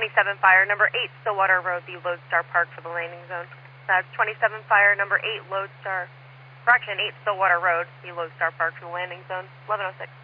27 Fire, number 8, Stillwater Road, the Lodestar Park for the landing zone. That's 27 Fire, number 8, Lodestar, correction, 8 Stillwater Road, the Lodestar Park for the landing zone, 1106.